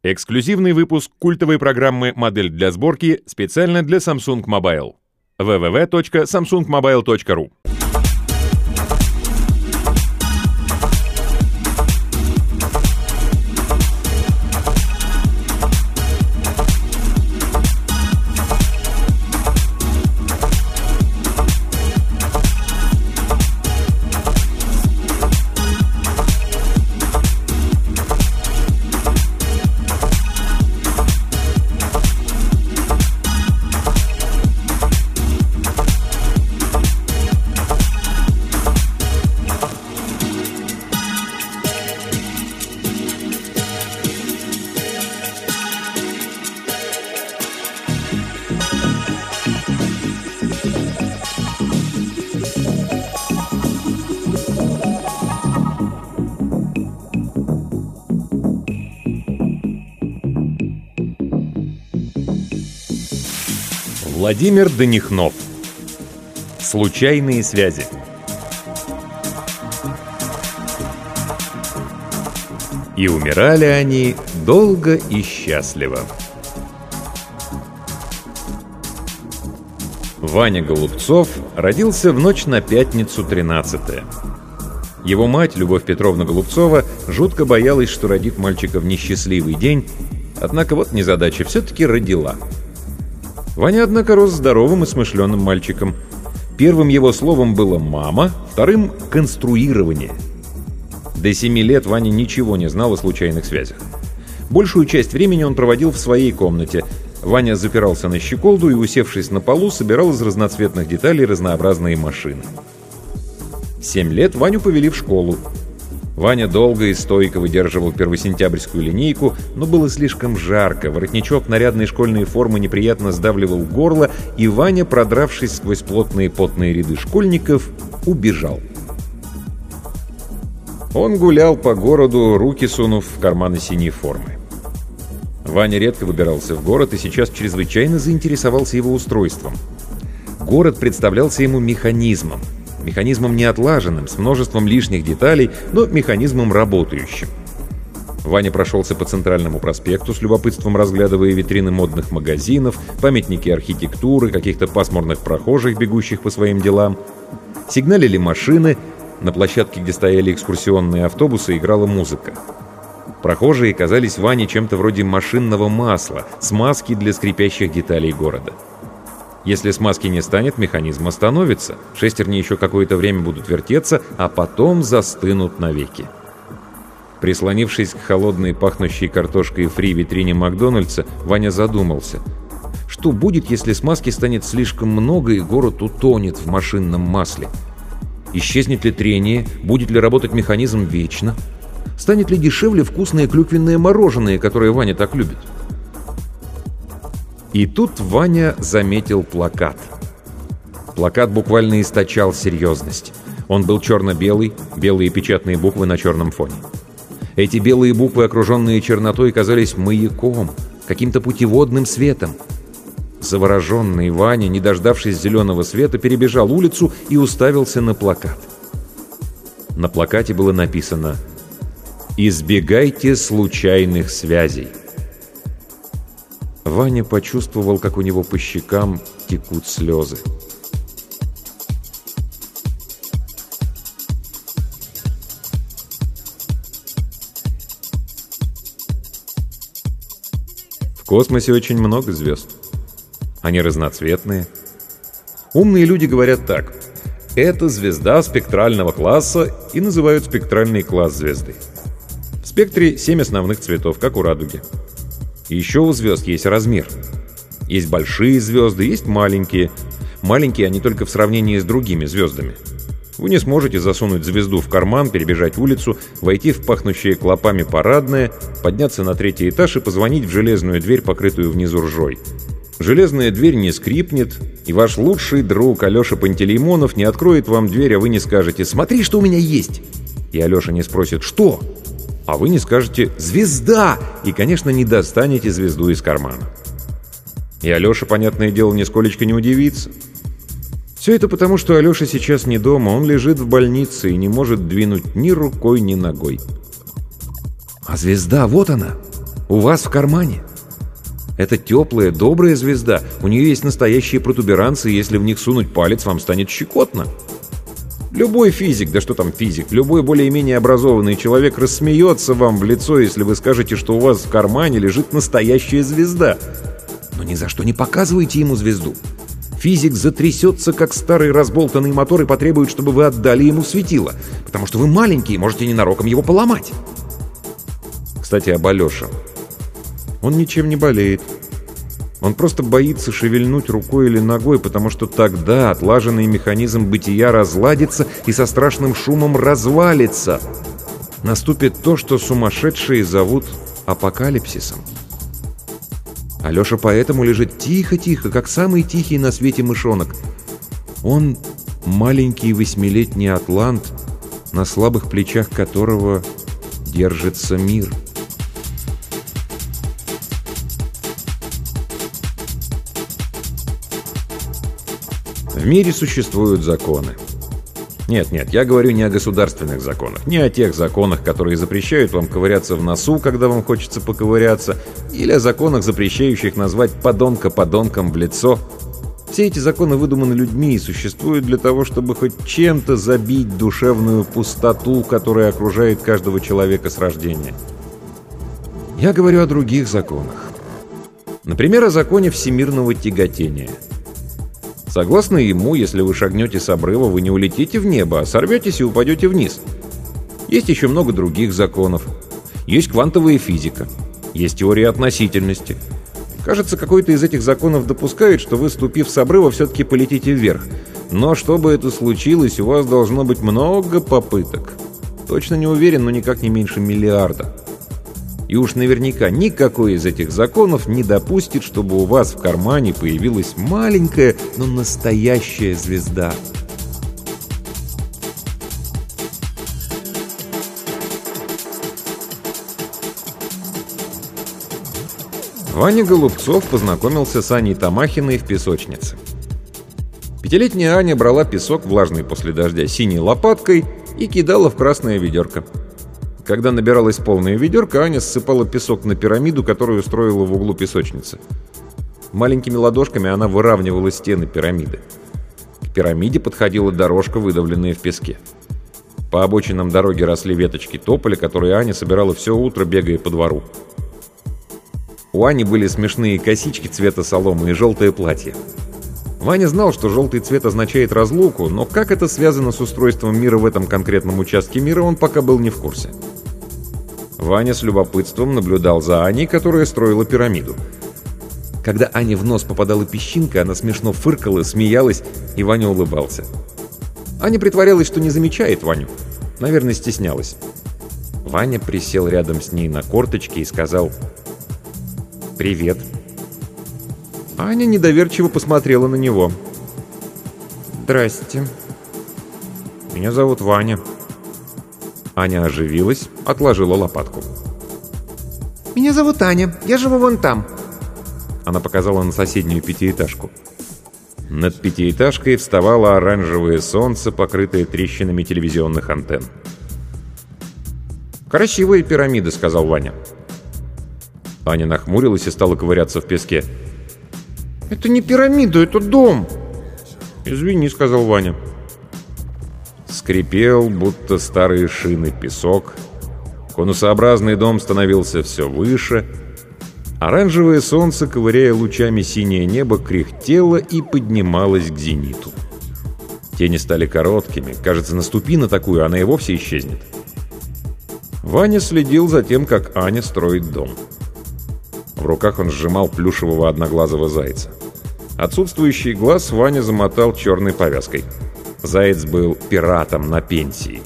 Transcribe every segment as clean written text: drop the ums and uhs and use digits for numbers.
Эксклюзивный выпуск культовой программы «Модель для сборки» специально для Samsung Mobile. www.samsungmobile.ru. Владимир Данихнов. Случайные связи. И умирали они долго и счастливо. Ваня Голубцов родился в ночь на пятницу 13-е. Его мать, Любовь Петровна Голубцова, жутко боялась, что родит мальчика в несчастливый день, однако вот незадача, все-таки родила. Ваня, однако, рос здоровым и смышленым мальчиком. Первым его словом было «мама», вторым — «конструирование». До 7 лет Ваня ничего не знал о случайных связях. Большую часть времени он проводил в своей комнате. Ваня запирался на щеколду и, усевшись на полу, собирал из разноцветных деталей разнообразные машины. В 7 лет Ваню повели в школу. Ваня долго и стойко выдерживал первосентябрьскую линейку, но было слишком жарко, воротничок нарядной школьной формы неприятно сдавливал горло, и Ваня, продравшись сквозь плотные потные ряды школьников, убежал. Он гулял по городу, руки сунув в карманы синей формы. Ваня редко выбирался в город и сейчас чрезвычайно заинтересовался его устройством. Город представлялся ему механизмом. Механизмом неотлаженным, с множеством лишних деталей, но механизмом работающим. Ваня прошелся по Центральному проспекту, с любопытством разглядывая витрины модных магазинов, памятники архитектуры, каких-то пасмурных прохожих, бегущих по своим делам. Сигналили машины, на площадке, где стояли экскурсионные автобусы, играла музыка. Прохожие казались Ване чем-то вроде машинного масла, смазки для скрипящих деталей города. Если смазки не станет, механизм остановится. Шестерни еще какое-то время будут вертеться, а потом застынут навеки. Прислонившись к холодной, пахнущей картошкой фри витрине Макдональдса, Ваня задумался. Что будет, если смазки станет слишком много и город утонет в машинном масле? Исчезнет ли трение? Будет ли работать механизм вечно? Станет ли дешевле вкусное клюквенное мороженое, которое Ваня так любит? И тут Ваня заметил плакат. Плакат буквально источал серьезность. Он был черно-белый, белые печатные буквы на черном фоне. Эти белые буквы, окруженные чернотой, казались маяком, каким-то путеводным светом. Завороженный Ваня, не дождавшись зеленого света, перебежал улицу и уставился на плакат. На плакате было написано «Избегайте случайных связей». Ваня почувствовал, как у него по щекам текут слезы. В космосе очень много звезд. Они разноцветные. Умные люди говорят так: это звезда спектрального класса, и называют спектральный класс звезды. В спектре 7 основных цветов, как у радуги. И еще у звезд есть размер. Есть большие звезды, есть маленькие. Маленькие они только в сравнении с другими звездами. Вы не сможете засунуть звезду в карман, перебежать улицу, войти в пахнущее клопами парадное, подняться на 3-й этаж и позвонить в железную дверь, покрытую внизу ржой. Железная дверь не скрипнет, и ваш лучший друг Алеша Пантелеймонов не откроет вам дверь, а вы не скажете «Смотри, что у меня есть!» И Алеша не спросит «Что?», а вы не скажете «Звезда!» и, конечно, не достанете звезду из кармана. И Алеша, понятное дело, нисколечко не удивится. Все это потому, что Алеша сейчас не дома, он лежит в больнице и не может двинуть ни рукой, ни ногой. А звезда, вот она! у вас в кармане. Это теплая, добрая звезда. У нее есть настоящие протуберанцы, и если в них сунуть палец, вам станет щекотно. Любой физик, да что там физик, любой более-менее образованный человек рассмеется вам в лицо, если вы скажете, что у вас в кармане лежит настоящая звезда. Но ни за что не показывайте ему звезду. Физик затрясется, как старый разболтанный мотор, и потребует, чтобы вы отдали ему светило, потому что вы маленький и можете ненароком его поломать. Кстати, об Алёше. Он ничем не болеет. Он просто боится шевельнуть рукой или ногой, потому что тогда отлаженный механизм бытия разладится и со страшным шумом развалится. Наступит то, что сумасшедшие зовут апокалипсисом. Алеша поэтому лежит тихо-тихо, как самый тихий на свете мышонок. Он маленький 8-летний атлант, на слабых плечах которого держится мир. В мире существуют законы. Нет, я говорю не о государственных законах, не о тех законах, которые запрещают вам ковыряться в носу, когда вам хочется поковыряться, или о законах, запрещающих назвать подонка подонком в лицо. Все эти законы выдуманы людьми и существуют для того, чтобы хоть чем-то забить душевную пустоту, которая окружает каждого человека с рождения. Я говорю о других законах. Например, о законе всемирного тяготения. Согласно ему, если вы шагнете с обрыва, вы не улетите в небо, а сорветесь и упадете вниз. Есть еще много других законов. Есть квантовая физика. Есть теория относительности. Кажется, какой-то из этих законов допускает, что вы, ступив с обрыва, все-таки полетите вверх. Но чтобы это случилось, у вас должно быть много попыток. Точно не уверен, но никак не меньше миллиарда. И уж наверняка никакой из этих законов не допустит, чтобы у вас в кармане появилась маленькая, но настоящая звезда. Ваня Голубцов познакомился с Аней Тамахиной в песочнице. Пятилетняя Аня брала песок, влажный после дождя, синей лопаткой и кидала в красное ведерко. Когда набиралась полная ведерко, Аня ссыпала песок на пирамиду, которую устроила в углу песочницы. Маленькими ладошками она выравнивала стены пирамиды. К пирамиде подходила дорожка, выдавленная в песке. По обочинам дороги росли веточки тополя, которые Аня собирала все утро, бегая по двору. У Ани были смешные косички цвета соломы и желтое платье. Ваня знал, что желтый цвет означает разлуку, но как это связано с устройством мира в этом конкретном участке мира, он пока был не в курсе. Ваня с любопытством наблюдал за Аней, которая строила пирамиду. Когда Ане в нос попадала песчинка, она смешно фыркала, смеялась, и Ваня улыбался. Аня притворялась, что не замечает Ваню. Наверное, стеснялась. Ваня присел рядом с ней на корточки и сказал: «Привет». Аня недоверчиво посмотрела на него. «Здрасте. Меня зовут Ваня». Аня оживилась, отложила лопатку. «Меня зовут Аня. Я живу вон там». Она показала на соседнюю пятиэтажку. Над пятиэтажкой вставало оранжевое солнце, покрытое трещинами телевизионных антенн. «Красивая пирамида», — сказал Ваня. Аня нахмурилась и стала ковыряться в песке. «Это не пирамида, это дом!» «Извини», — сказал Ваня. Скрипел, будто старые шины, песок. Конусообразный дом становился все выше. Оранжевое солнце, ковыряя лучами синее небо, кряхтело и поднималось к зениту. Тени стали короткими. Кажется, наступи на такую, она и вовсе исчезнет. Ваня следил за тем, как Аня строит дом. В руках он сжимал плюшевого одноглазого зайца. Отсутствующий глаз Ваня замотал черной повязкой. Заяц был пиратом на пенсии.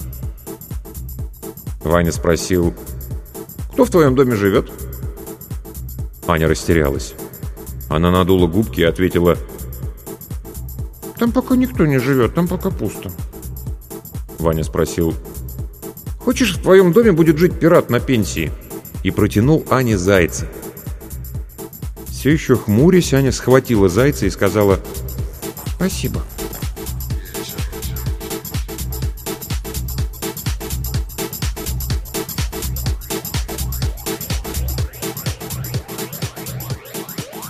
Ваня спросил: «Кто в твоем доме живет?» Аня растерялась. Она надула губки и ответила: «Там пока никто не живет, там пока пусто». Ваня спросил: «Хочешь, в твоем доме будет жить пират на пенсии?» И протянул Ане зайца. Все еще хмурясь, Аня схватила зайца и сказала: «Спасибо».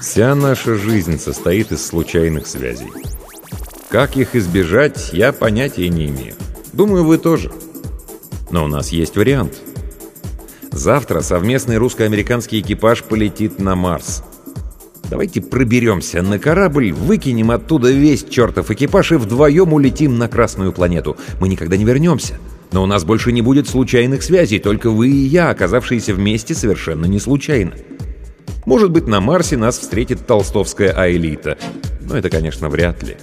Вся наша жизнь состоит из случайных связей. Как их избежать, я понятия не имею. Думаю, вы тоже. Но у нас есть вариант. Завтра совместный русско-американский экипаж полетит на Марс. Давайте проберемся на корабль, выкинем оттуда весь чертов экипаж и вдвоем улетим на Красную планету. Мы никогда не вернемся. Но у нас больше не будет случайных связей, только вы и я, оказавшиеся вместе совершенно не случайно. Может быть, на Марсе нас встретит толстовская аэлита. Но это, конечно, вряд ли.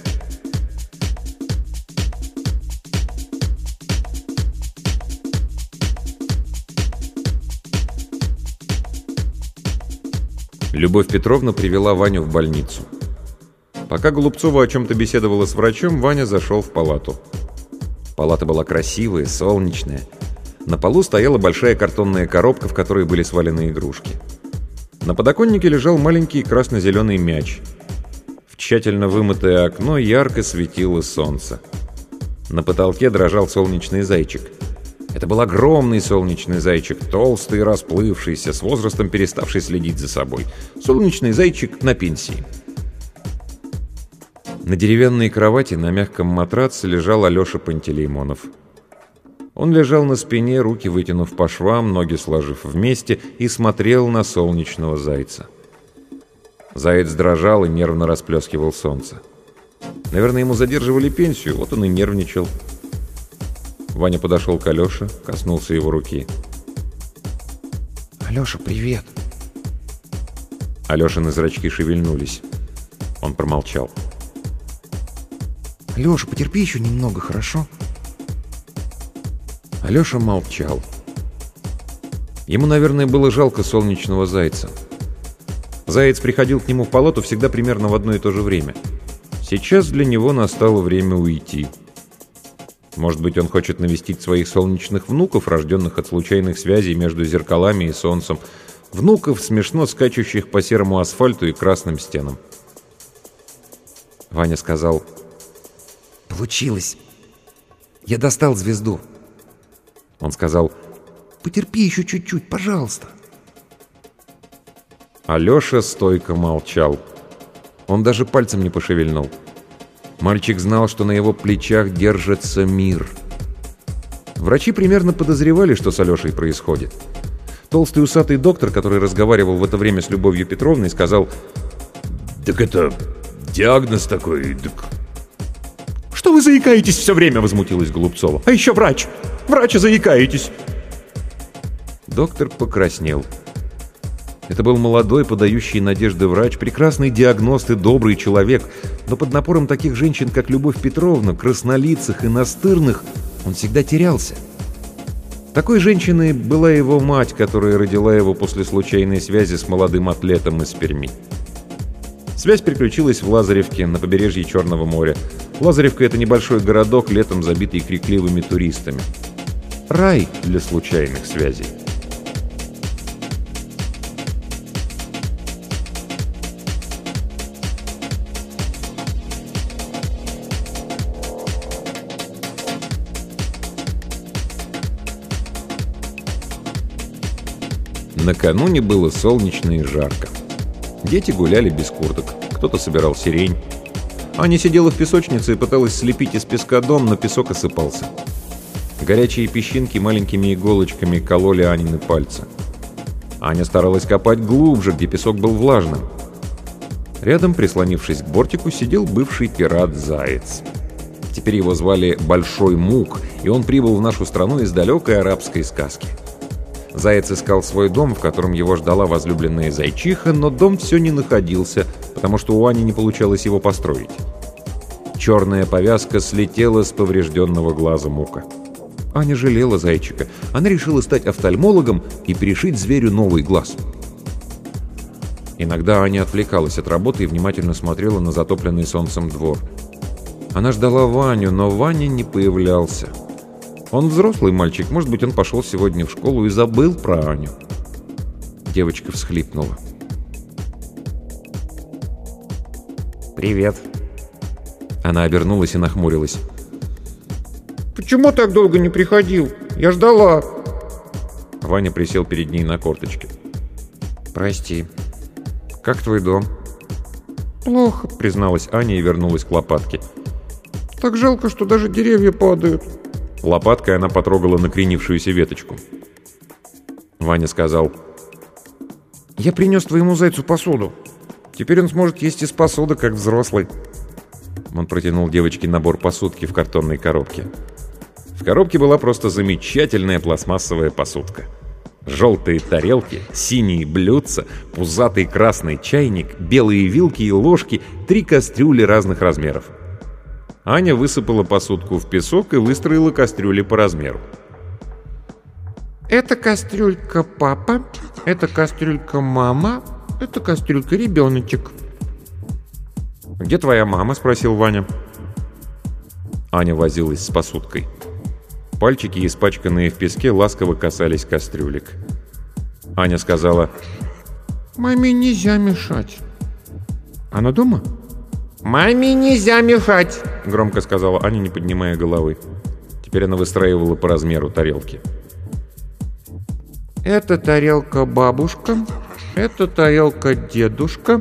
Любовь Петровна привела Ваню в больницу. Пока Голубцова о чем-то беседовала с врачом, Ваня зашел в палату. Палата была красивая, солнечная. На полу стояла большая картонная коробка, в которой были свалены игрушки. На подоконнике лежал маленький красно-зеленый мяч. В тщательно вымытое окно ярко светило солнце. На потолке дрожал солнечный зайчик. Это был огромный солнечный зайчик, толстый и расплывшийся, с возрастом переставший следить за собой. Солнечный зайчик на пенсии. На деревянной кровати на мягком матраце лежал Алеша Пантелеймонов. Он лежал на спине, руки вытянув по швам, ноги сложив вместе, и смотрел на солнечного зайца. Заяц дрожал и нервно расплескивал солнце. Наверное, ему задерживали пенсию, вот он и нервничал. Ваня подошел к Алёше, коснулся его руки. «Алёша, привет!» Алёшины зрачки шевельнулись. Он промолчал. «Алёша, потерпи еще немного, хорошо?» Алёша молчал. Ему, наверное, было жалко солнечного зайца. Заяц приходил к нему в палату всегда примерно в одно и то же время. Сейчас для него настало время уйти. Может быть, он хочет навестить своих солнечных внуков, рожденных от случайных связей между зеркалами и солнцем. Внуков, смешно скачущих по серому асфальту и красным стенам. Ваня сказал: «Получилось. Я достал звезду». Он сказал: «Потерпи еще чуть-чуть, пожалуйста». Алеша стойко молчал. Он даже пальцем не пошевельнул. Мальчик знал, что на его плечах держится мир. Врачи примерно подозревали, что с Алешей происходит. Толстый усатый доктор, который разговаривал в это время с Любовью Петровной, сказал: «Так это диагноз такой, так...» «Что вы заикаетесь все время?» — возмутилась Голубцова. «А еще врач! Врача заикаетесь!» Доктор покраснел. Это был молодой, подающий надежды врач, прекрасный диагност и добрый человек, но под напором таких женщин, как Любовь Петровна, краснолицых и настырных, он всегда терялся. Такой женщиной была его мать, которая родила его после случайной связи с молодым атлетом из Перми. Связь приключилась в Лазаревке, на побережье Черного моря. Лазаревка — это небольшой городок, летом забитый крикливыми туристами. Рай для случайных связей. Накануне было солнечно и жарко. Дети гуляли без курток, кто-то собирал сирень. Аня сидела в песочнице и пыталась слепить из песка дом, но песок осыпался. Горячие песчинки маленькими иголочками кололи Анины пальцы. Аня старалась копать глубже, где песок был влажным. Рядом, прислонившись к бортику, сидел бывший пират-заяц. Теперь его звали Большой Мук, и он прибыл в нашу страну из далекой арабской сказки. Заяц искал свой дом, в котором его ждала возлюбленная зайчиха, но дом все не находился, потому что у Ани не получалось его построить. Черная повязка слетела с поврежденного глаза Мука. Аня жалела зайчика. Она решила стать офтальмологом и перешить зверю новый глаз. Иногда Аня отвлекалась от работы и внимательно смотрела на затопленный солнцем двор. Она ждала Ваню, но Ваня не появлялся. Он взрослый мальчик, может быть, он пошел сегодня в школу и забыл про Аню. Девочка всхлипнула. «Привет». Она обернулась и нахмурилась. «Почему так долго не приходил? Я ждала». Ваня присел перед ней на корточки. «Прости. Как твой дом?» «Плохо», — призналась Аня и вернулась к лопатке. «Так жалко, что даже деревья падают». Лопаткой она потрогала накренившуюся веточку. Ваня сказал: «Я принес твоему зайцу посуду. Теперь он сможет есть из посуды, как взрослый». Он протянул девочке набор посудки в картонной коробке. В коробке была просто замечательная пластмассовая посудка. Желтые тарелки, синие блюдца, пузатый красный чайник, белые вилки и ложки, 3 кастрюли разных размеров. Аня высыпала посудку в песок и выстроила кастрюли по размеру. «Это кастрюлька папа, это кастрюлька мама, это кастрюлька ребеночек». «Где твоя мама?» — спросил Ваня. Аня возилась с посудкой. Пальчики, испачканные в песке, ласково касались кастрюлек. Аня сказала: «Маме нельзя мешать». «Она дома?» «Маме нельзя мешать», — громко сказала Аня, не поднимая головы. Теперь она выстраивала по размеру тарелки. «Это тарелка бабушка, это тарелка дедушка».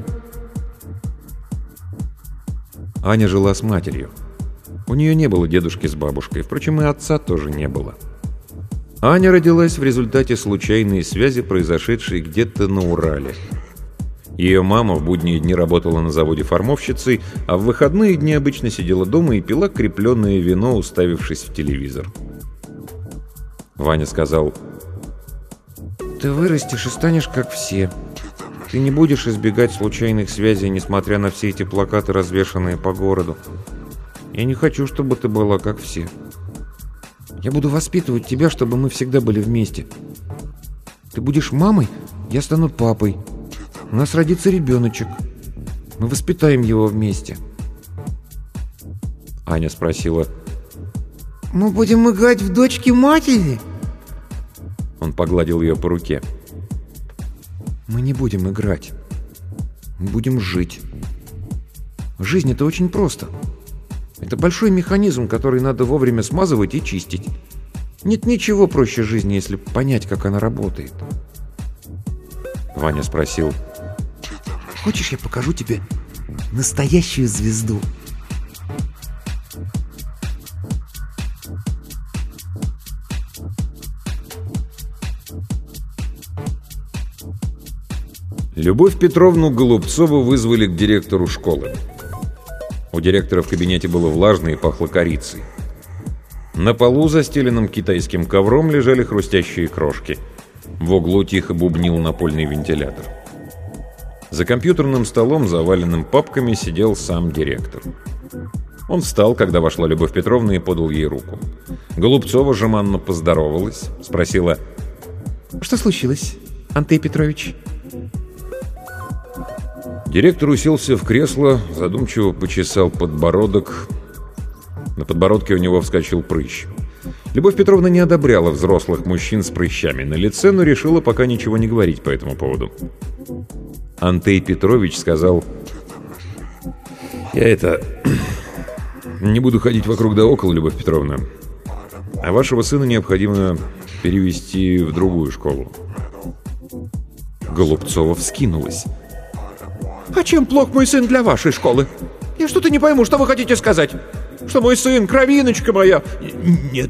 Аня жила с матерью. У нее не было дедушки с бабушкой, впрочем, и отца тоже не было. Аня родилась в результате случайной связи, произошедшей где-то на Урале. Ее мама в будние дни работала на заводе формовщицей, а в выходные дни обычно сидела дома и пила крепленное вино, уставившись в телевизор. Ваня сказал: «Ты вырастешь и станешь как все. Ты не будешь избегать случайных связей, несмотря на все эти плакаты, развешанные по городу. Я не хочу, чтобы ты была как все. Я буду воспитывать тебя, чтобы мы всегда были вместе. Ты будешь мамой, я стану папой. У нас родится ребеночек. Мы воспитаем его вместе». Аня спросила: «Мы будем играть в дочки матери?» Он погладил ее по руке. «Мы не будем играть. Мы будем жить. Жизнь — это очень просто. Это большой механизм, который надо вовремя смазывать и чистить. Нет ничего проще жизни, если понять, как она работает». Ваня спросил: «Хочешь, я покажу тебе настоящую звезду?» Любовь Петровну Голубцову вызвали к директору школы. У директора в кабинете было влажно и пахло корицей. На полу, застеленном китайским ковром, лежали хрустящие крошки. В углу тихо бубнил напольный вентилятор. За компьютерным столом, заваленным папками, сидел сам директор. Он встал, когда вошла Любовь Петровна, и подал ей руку. Голубцова жеманно поздоровалась, спросила: «Что случилось, Антей Петрович?» Директор уселся в кресло, задумчиво почесал подбородок. На подбородке у него вскочил прыщ. Любовь Петровна не одобряла взрослых мужчин с прыщами на лице, но решила пока ничего не говорить по этому поводу. Антей Петрович сказал: «Я не буду ходить вокруг да около, Любовь Петровна. А вашего сына необходимо перевести в другую школу». Голубцова вскинулась. «А чем плох мой сын для вашей школы? Я что-то не пойму, что вы хотите сказать? Что мой сын, кровиночка моя?» «Нет,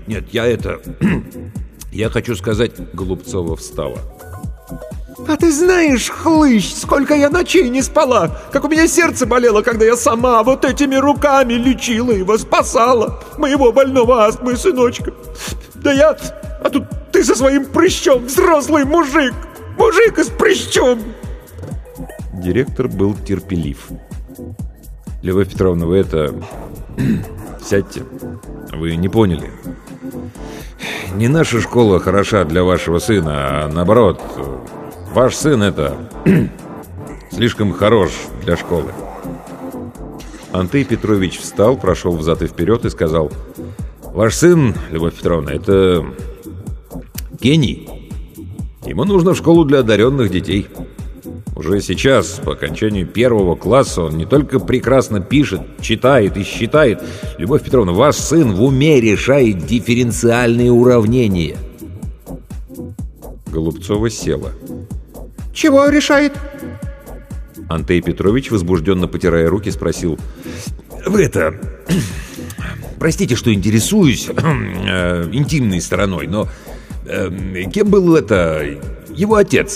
я хочу сказать...» Голубцова встала. «А ты знаешь, хлыщ, сколько я ночей не спала, как у меня сердце болело, когда я сама вот этими руками лечила его, спасала моего больного астмой сыночка. А тут ты со своим прыщом, взрослый мужик и с прыщом!» Директор был терпелив. «Любовь Петровна, вы сядьте. Вы не поняли. Не наша школа хороша для вашего сына, а наоборот, ваш сын слишком хорош для школы». Антей Петрович встал, прошел взад и вперед и сказал: «Ваш сын, Любовь Петровна, это гений. Ему нужно в школу для одаренных детей. Уже сейчас, по окончанию 1 класса, он не только прекрасно пишет, читает и считает. Любовь Петровна, ваш сын в уме решает дифференциальные уравнения». Голубцова села. «Чего решает?» Антей Петрович, возбужденно потирая руки, спросил: «Вы это... Простите, что интересуюсь интимной стороной, но кем был его отец?»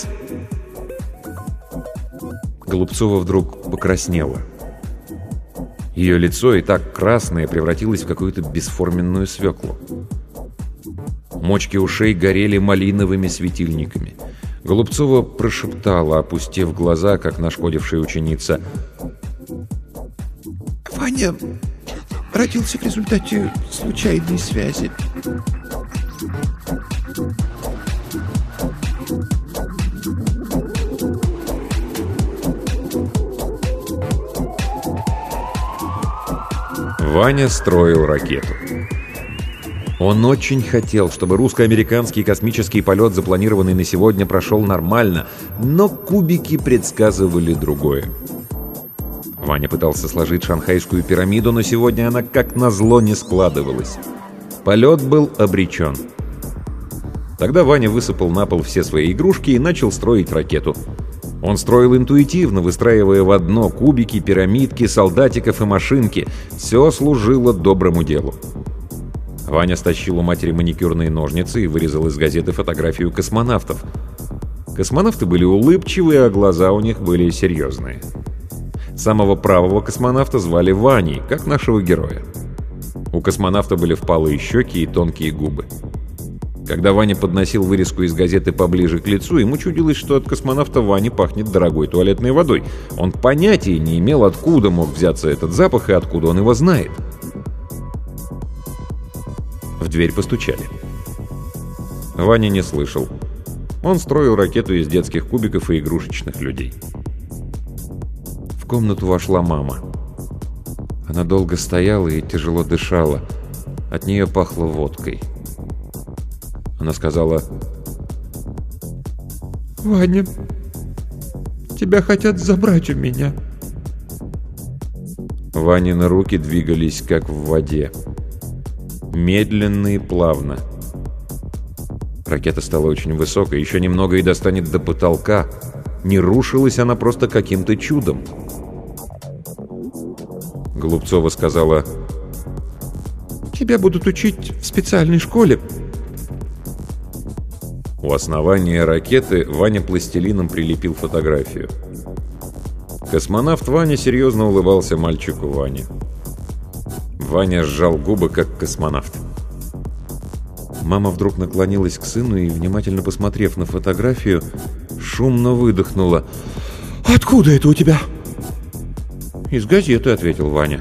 Голубцова вдруг покраснела. Ее лицо, и так красное, превратилось в какую-то бесформенную свеклу. Мочки ушей горели малиновыми светильниками. Голубцова прошептала, опустив глаза, как нашкодившая ученица: «Ваня родился в результате случайной связи». Ваня строил ракету. Он очень хотел, чтобы русско-американский космический полет, запланированный на сегодня, прошел нормально, но кубики предсказывали другое. Ваня пытался сложить шанхайскую пирамиду, но сегодня она как назло не складывалась. Полет был обречен. Тогда Ваня высыпал на пол все свои игрушки и начал строить ракету. Он строил интуитивно, выстраивая в одно кубики, пирамидки, солдатиков и машинки. Все служило доброму делу. Ваня стащил у матери маникюрные ножницы и вырезал из газеты фотографию космонавтов. Космонавты были улыбчивые, а глаза у них были серьезные. Самого правого космонавта звали Ваней, как нашего героя. У космонавта были впалые щеки и тонкие губы. Когда Ваня подносил вырезку из газеты поближе к лицу, ему чудилось, что от космонавта Вани пахнет дорогой туалетной водой. Он понятия не имел, откуда мог взяться этот запах и откуда он его знает. В дверь постучали. Ваня не слышал. Он строил ракету из детских кубиков и игрушечных людей. В комнату вошла мама. Она долго стояла и тяжело дышала. От нее пахло водкой. Она сказала: «Ваня, тебя хотят забрать у меня». Ванины руки двигались, как в воде. Медленно и плавно. Ракета стала очень высокой, еще немного и достанет до потолка. Не рушилась она просто каким-то чудом. Голубцова сказала: «Тебя будут учить в специальной школе». У основания ракеты Ваня пластилином прилепил фотографию. Космонавт Ваня серьезно улыбался мальчику Ване. Ваня сжал губы, как космонавт. Мама вдруг наклонилась к сыну и, внимательно посмотрев на фотографию, шумно выдохнула: «Откуда это у тебя?» «Из газеты», — ответил Ваня.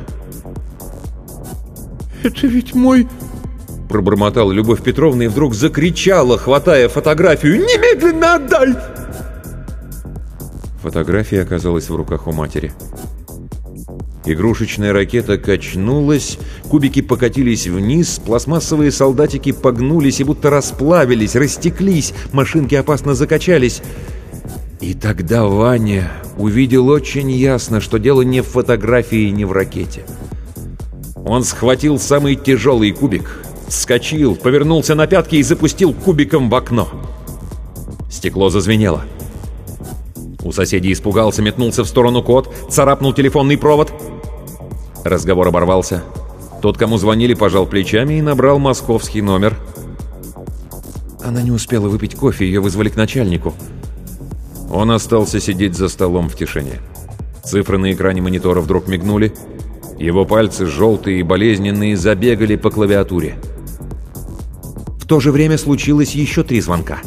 «Это ведь мой...» — пробормотала Любовь Петровна и вдруг закричала, хватая фотографию: «Немедленно отдай!» Фотография оказалась в руках у матери. Игрушечная ракета качнулась, кубики покатились вниз, пластмассовые солдатики погнулись и будто расплавились, растеклись, машинки опасно закачались. И тогда Ваня увидел очень ясно, что дело не в фотографии и не в ракете. Он схватил самый тяжелый кубик, вскочил, повернулся на пятки и запустил кубиком в окно. Стекло зазвенело. У соседей испугался, метнулся в сторону кот, царапнул телефонный провод. Разговор оборвался. Тот, кому звонили, пожал плечами и набрал московский номер. Она не успела выпить кофе, ее вызвали к начальнику. Он остался сидеть за столом в тишине. Цифры на экране монитора вдруг мигнули. Его пальцы, желтые и болезненные, забегали по клавиатуре. В то же время случилось еще 3 звонка.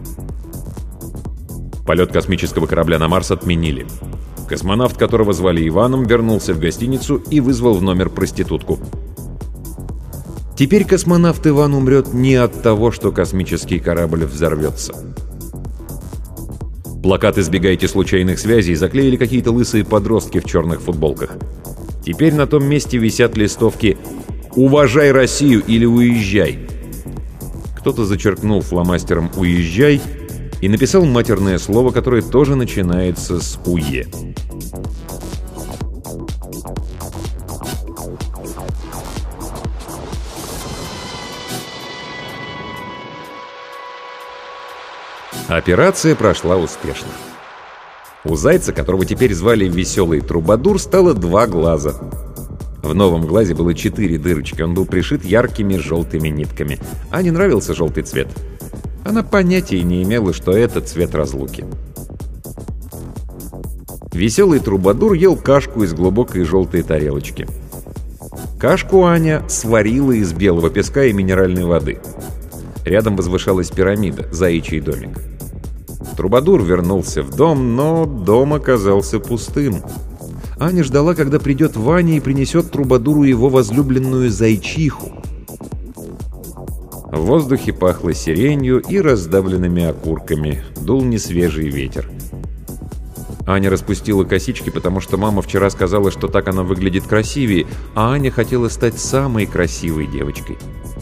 Полет космического корабля на Марс отменили. Космонавт, которого звали Иваном, вернулся в гостиницу и вызвал в номер проститутку. Теперь космонавт Иван умрет не от того, что космический корабль взорвется. Плакат «Избегайте случайных связей» заклеили какие-то лысые подростки в черных футболках. Теперь на том месте висят листовки «Уважай Россию» или «Уезжай». Кто-то зачеркнул фломастером «Уезжай» и написал матерное слово, которое тоже начинается с «уе». Операция прошла успешно. У зайца, которого теперь звали Веселый Трубадур, стало 2 глаза. В новом глазе было 4 дырочки, он был пришит яркими желтыми нитками. Ане нравился желтый цвет. Она понятия не имела, что это цвет разлуки. Веселый Трубадур ел кашку из глубокой желтой тарелочки. Кашку Аня сварила из белого песка и минеральной воды. Рядом возвышалась пирамида, заячий домик. Трубадур вернулся в дом, но дом оказался пустым. Аня ждала, когда придет Ваня и принесет Трубадуру его возлюбленную зайчиху. В воздухе пахло сиренью и раздавленными окурками. Дул несвежий ветер. Аня распустила косички, потому что мама вчера сказала, что так она выглядит красивее, а Аня хотела стать самой красивой девочкой.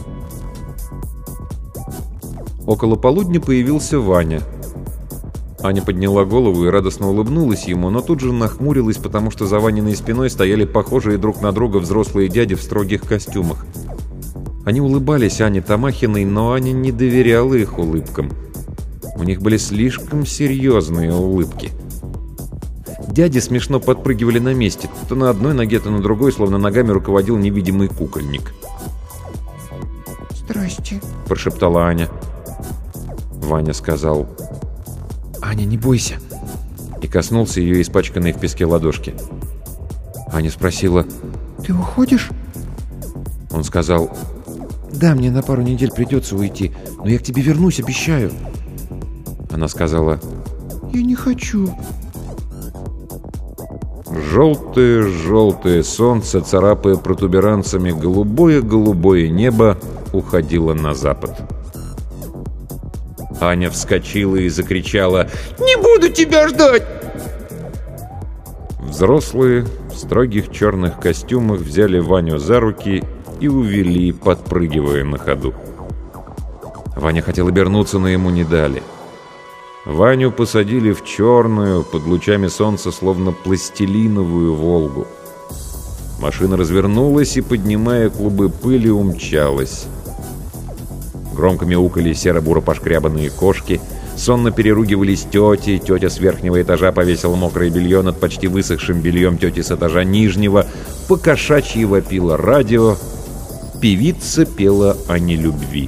Около полудня появился Ваня. Аня подняла голову и радостно улыбнулась ему, но тут же нахмурилась, потому что за Ваниной спиной стояли похожие друг на друга взрослые дяди в строгих костюмах. Они улыбались Ане Тамахиной, но Аня не доверяла их улыбкам. У них были слишком серьезные улыбки. Дяди смешно подпрыгивали на месте, то на одной ноге, то на другой, словно ногами руководил невидимый кукольник. «Здрасте», — прошептала Аня. Ваня сказал: «Аня, не бойся», и коснулся ее испачканной в песке ладошки. Аня спросила: «Ты уходишь?» Он сказал: «Да, мне на пару недель придется уйти, но я к тебе вернусь, обещаю». Она сказала: «Я не хочу». Желтое-желтое солнце, царапая протуберанцами голубое-голубое небо, уходило на запад. Аня вскочила и закричала: «Не буду тебя ждать!» Взрослые в строгих черных костюмах взяли Ваню за руки и увели, подпрыгивая на ходу. Ваня хотел обернуться, но ему не дали. Ваню посадили в черную, под лучами солнца, словно пластилиновую «Волгу». Машина развернулась и, поднимая клубы пыли, умчалась. Громко мяукали серо-буро-пошкрябанные кошки, сонно переругивались тети, тетя с верхнего этажа повесила мокрое белье над почти высохшим бельем тети с этажа нижнего, по-кошачьи вопило радио, певица пела о нелюбви.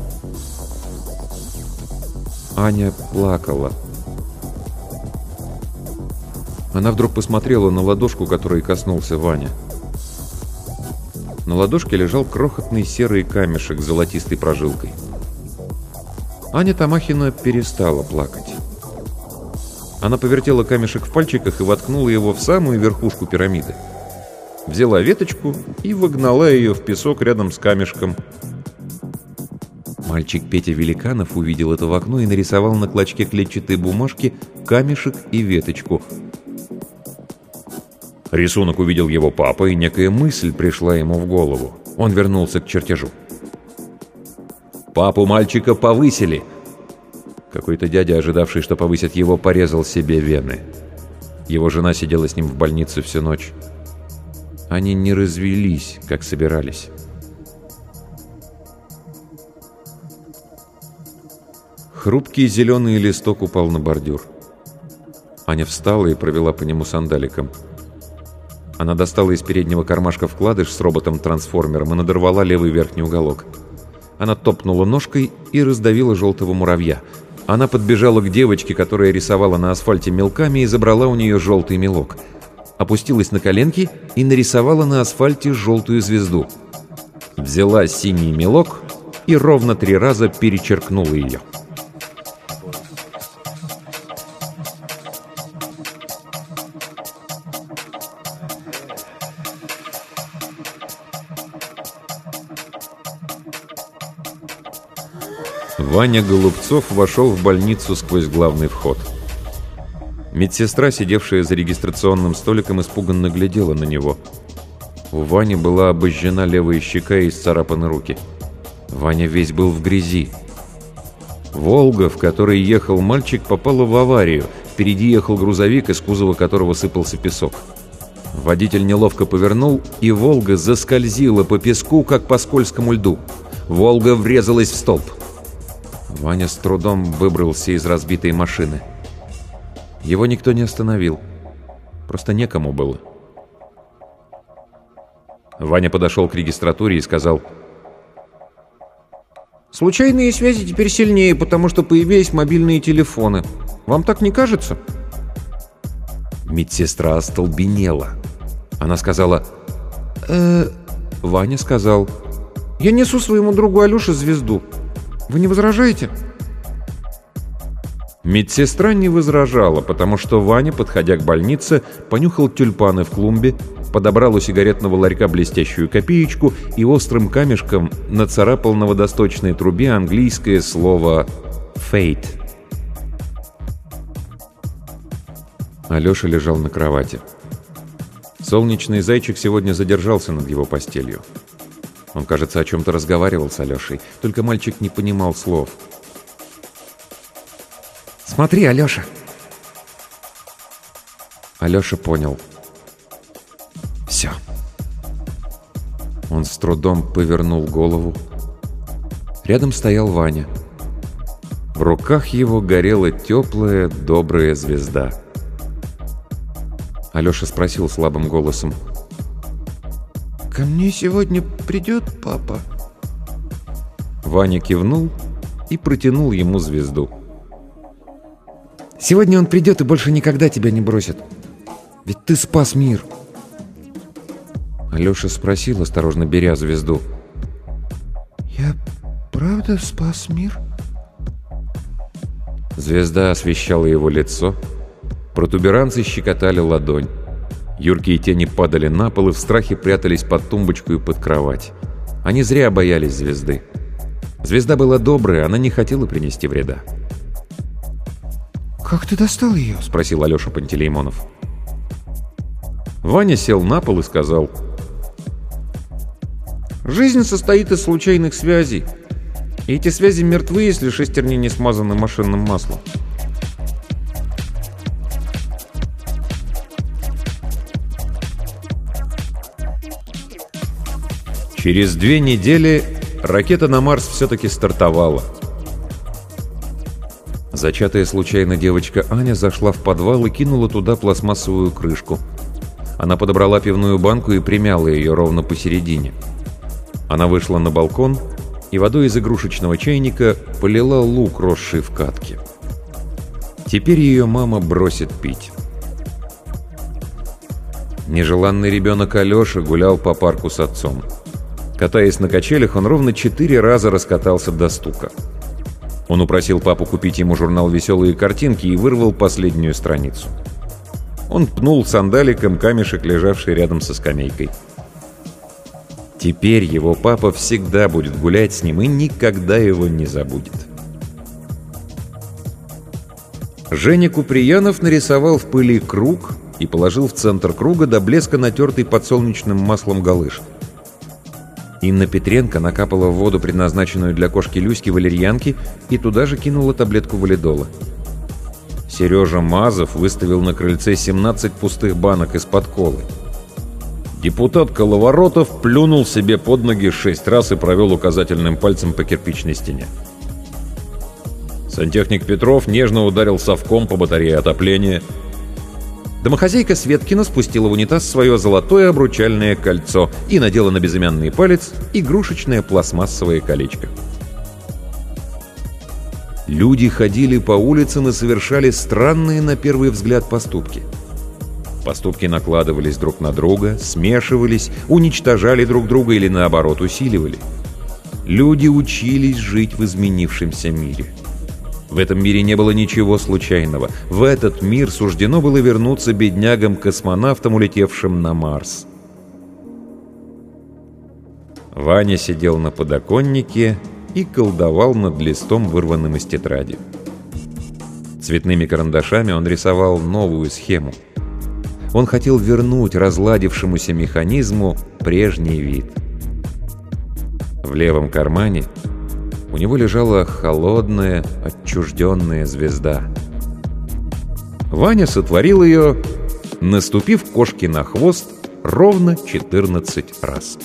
Аня плакала. Она вдруг посмотрела на ладошку, которой коснулся Ваня. На ладошке лежал крохотный серый камешек с золотистой прожилкой. Аня Тамахина перестала плакать. Она повертела камешек в пальчиках и воткнула его в самую верхушку пирамиды. Взяла веточку и вогнала ее в песок рядом с камешком. Мальчик Петя Великанов увидел это в окно и нарисовал на клочке клетчатой бумажки камешек и веточку. Рисунок увидел его папа, и некая мысль пришла ему в голову. Он вернулся к чертежу. Папу мальчика повысили. Какой-то дядя, ожидавший, что повысят его, порезал себе вены. Его жена сидела с ним в больнице всю ночь. Они не развелись, как собирались. Хрупкий зеленый листок упал на бордюр. Аня встала и провела по нему сандаликом. Она достала из переднего кармашка вкладыш с роботом-трансформером и надорвала левый верхний уголок. Она топнула ножкой и раздавила желтого муравья. Она подбежала к девочке, которая рисовала на асфальте мелками, и забрала у нее желтый мелок. Опустилась на коленки и нарисовала на асфальте желтую звезду. Взяла синий мелок и ровно 3 раза перечеркнула ее. Ваня Голубцов вошел в больницу сквозь главный вход. Медсестра, сидевшая за регистрационным столиком, испуганно глядела на него. У Вани была обожжена левая щека и исцарапаны руки. Ваня весь был в грязи. «Волга», в которой ехал мальчик, попала в аварию. Впереди ехал грузовик, из кузова которого сыпался песок. Водитель неловко повернул, и «Волга» заскользила по песку, как по скользкому льду. «Волга» врезалась в столб. Ваня с трудом выбрался из разбитой машины. Его никто не остановил. Просто некому было. Ваня подошел к регистратуре и сказал: «Случайные связи теперь сильнее, потому что появились мобильные телефоны. Вам так не кажется?» Медсестра остолбенела. Она сказала: Ваня сказал: «Я несу своему другу Алёше звезду. Вы не возражаете?» Медсестра не возражала, потому что Ваня, подходя к больнице, понюхал тюльпаны в клумбе, подобрал у сигаретного ларька блестящую копеечку и острым камешком нацарапал на водосточной трубе английское слово «fate». Алёша лежал на кровати. Солнечный зайчик сегодня задержался над его постелью. Он, кажется, о чем-то разговаривал с Алёшей, только мальчик не понимал слов. «Смотри, Алёша!» Алёша понял. Все. Он с трудом повернул голову. Рядом стоял Ваня. В руках его горела теплая, добрая звезда. Алёша спросил слабым голосом: «Ко мне сегодня придет папа?» Ваня кивнул и протянул ему звезду. «Сегодня он придет и больше никогда тебя не бросит. Ведь ты спас мир». Алёша спросил, осторожно беря звезду: «Я правда спас мир?» Звезда освещала его лицо, протуберанцы щекотали ладонь. Юркие тени падали на пол и в страхе прятались под тумбочку и под кровать. Они зря боялись звезды. Звезда была добрая, она не хотела принести вреда. «Как ты достал ее?» — спросил Алёша Пантелеймонов. Ваня сел на пол и сказал: «Жизнь состоит из случайных связей. И эти связи мертвы, если шестерни не смазаны машинным маслом». Через 2 недели ракета на Марс все-таки стартовала. Зачатая случайно девочка Аня зашла в подвал и кинула туда пластмассовую крышку. Она подобрала пивную банку и примяла ее ровно посередине. Она вышла на балкон и водой из игрушечного чайника полила лук, росший в катке. Теперь ее мама бросит пить. Нежеланный ребенок Алеша гулял по парку с отцом. Катаясь на качелях, он ровно 4 раза раскатался до стука. Он упросил папу купить ему журнал «Веселые картинки» и вырвал последнюю страницу. Он пнул сандаликом камешек, лежавший рядом со скамейкой. Теперь его папа всегда будет гулять с ним и никогда его не забудет. Женя Куприянов нарисовал в пыли круг и положил в центр круга до блеска натертый подсолнечным маслом галыш. Инна Петренко накапала в воду, предназначенную для кошки Люськи, валерьянки, и туда же кинула таблетку валидола. Сережа Мазов выставил на крыльце 17 пустых банок из-под колы. Депутат Коловоротов плюнул себе под ноги 6 раз и провел указательным пальцем по кирпичной стене. Сантехник Петров нежно ударил совком по батарее отопления. Домохозяйка Светкина спустила в унитаз свое золотое обручальное кольцо и надела на безымянный палец игрушечное пластмассовое колечко. Люди ходили по улицам и совершали странные на первый взгляд поступки. Поступки накладывались друг на друга, смешивались, уничтожали друг друга или наоборот усиливали. Люди учились жить в изменившемся мире. В этом мире не было ничего случайного. В этот мир суждено было вернуться беднягам-космонавтам, улетевшим на Марс. Ваня сидел на подоконнике и колдовал над листом, вырванным из тетради. Цветными карандашами он рисовал новую схему. Он хотел вернуть разладившемуся механизму прежний вид. В левом кармане у него лежала холодная, отчужденная звезда. Ваня сотворил ее, наступив кошке на хвост ровно 14 раз.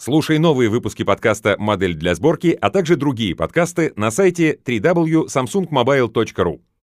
Слушай новые выпуски подкаста «Модель для сборки», а также другие подкасты на сайте www.samsungmobile.ru.